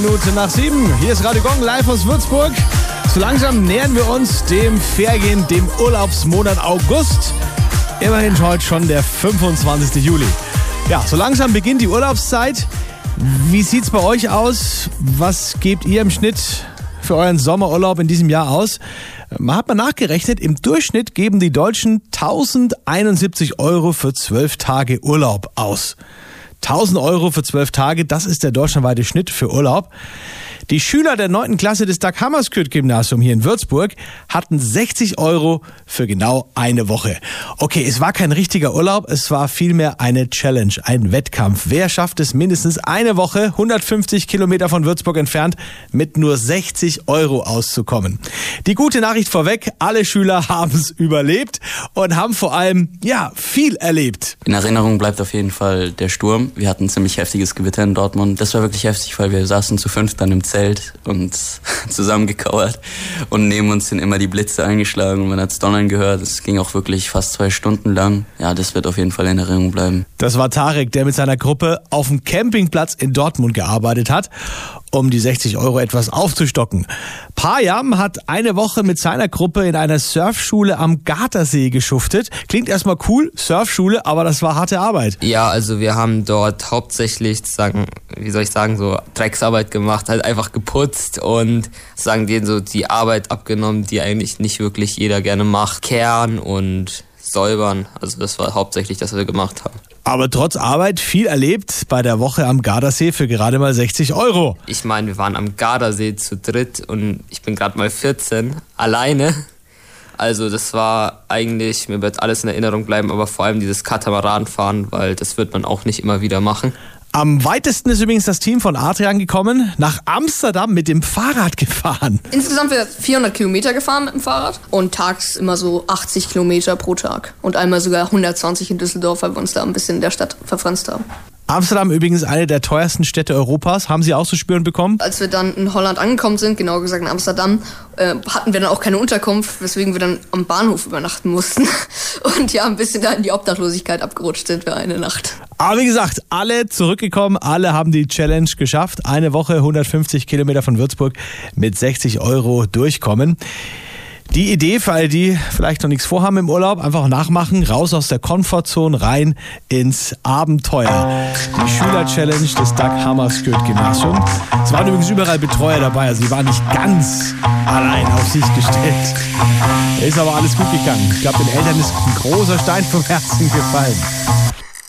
Minuten nach 7. Hier ist Radio Gong live aus Würzburg. So langsam nähern wir uns dem Ferien, dem Urlaubsmonat August. Immerhin heute schon der 25. Juli. Ja, so langsam beginnt die Urlaubszeit. Wie sieht's bei euch aus? Was gebt ihr im Schnitt für euren Sommerurlaub in diesem Jahr aus? Man hat mal nachgerechnet, im Durchschnitt geben die Deutschen 1071 € für 12 Tage Urlaub aus. 1000 € für 12 Tage, das ist der deutschlandweite Schnitt für Urlaub. Die Schüler der 9. Klasse des Dag-Hammarskjöld-Gymnasium hier in Würzburg hatten 60 € für genau eine Woche. Okay, es war kein richtiger Urlaub, es war vielmehr eine Challenge, ein Wettkampf. Wer schafft es mindestens eine Woche, 150 Kilometer von Würzburg entfernt, mit nur 60 € auszukommen? Die gute Nachricht vorweg, alle Schüler haben es überlebt und haben vor allem, viel erlebt. In Erinnerung bleibt auf jeden Fall der Sturm. Wir hatten ein ziemlich heftiges Gewitter in Dortmund. Das war wirklich heftig, weil wir saßen zu 5 dann im Zelt und zusammengekauert und neben uns sind immer die Blitze eingeschlagen und man hat's donnern gehört. Es ging auch wirklich fast 2 Stunden lang. Ja, das wird auf jeden Fall in Erinnerung bleiben. Das war Tarek, der mit seiner Gruppe auf dem Campingplatz in Dortmund gearbeitet hat, um die 60 € etwas aufzustocken. Payam hat eine Woche mit seiner Gruppe in einer Surfschule am Gardasee geschuftet. Klingt erstmal cool, Surfschule, aber das war harte Arbeit. Ja, also wir haben dort hauptsächlich, so Drecksarbeit gemacht, halt einfach geputzt und denen so die Arbeit abgenommen, die eigentlich nicht wirklich jeder gerne macht. Kehren und säubern, also das war hauptsächlich das, was wir gemacht haben. Aber trotz Arbeit viel erlebt bei der Woche am Gardasee für gerade mal 60 €. Ich meine, wir waren am Gardasee zu dritt und ich bin gerade mal 14, alleine. Also das war eigentlich, mir wird alles in Erinnerung bleiben, aber vor allem dieses Katamaranfahren, weil das wird man auch nicht immer wieder machen. Am weitesten ist übrigens das Team von Adrian gekommen, nach Amsterdam mit dem Fahrrad gefahren. Insgesamt wird 400 Kilometer gefahren mit dem Fahrrad und tags immer so 80 Kilometer pro Tag. Und einmal sogar 120 in Düsseldorf, weil wir uns da ein bisschen in der Stadt verfranst haben. Amsterdam übrigens eine der teuersten Städte Europas. Haben Sie auch zu spüren bekommen? Als wir dann in Holland angekommen sind, genauer gesagt in Amsterdam, hatten wir dann auch keine Unterkunft, weswegen wir dann am Bahnhof übernachten mussten. Und ein bisschen da in die Obdachlosigkeit abgerutscht sind für eine Nacht. Aber wie gesagt, alle zurückgekommen, alle haben die Challenge geschafft. Eine Woche, 150 Kilometer von Würzburg mit 60 € durchkommen. Die Idee für alle, die vielleicht noch nichts vorhaben im Urlaub, einfach nachmachen, raus aus der Komfortzone, rein ins Abenteuer. Die Schüler-Challenge des Dag-Hammarskjöld-Gymnasium. Es waren übrigens überall Betreuer dabei, also sie waren nicht ganz allein auf sich gestellt. Ist aber alles gut gegangen. Ich glaube, den Eltern ist ein großer Stein vom Herzen gefallen.